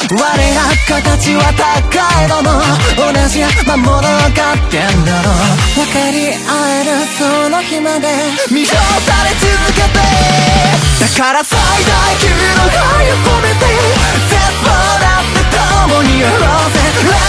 我ら形は高いのも同じ魔物がってんだろう。分かり合えるその日まで魅了され続けて、だから最大級の愛を込めて絶望だって共にやろうぜ。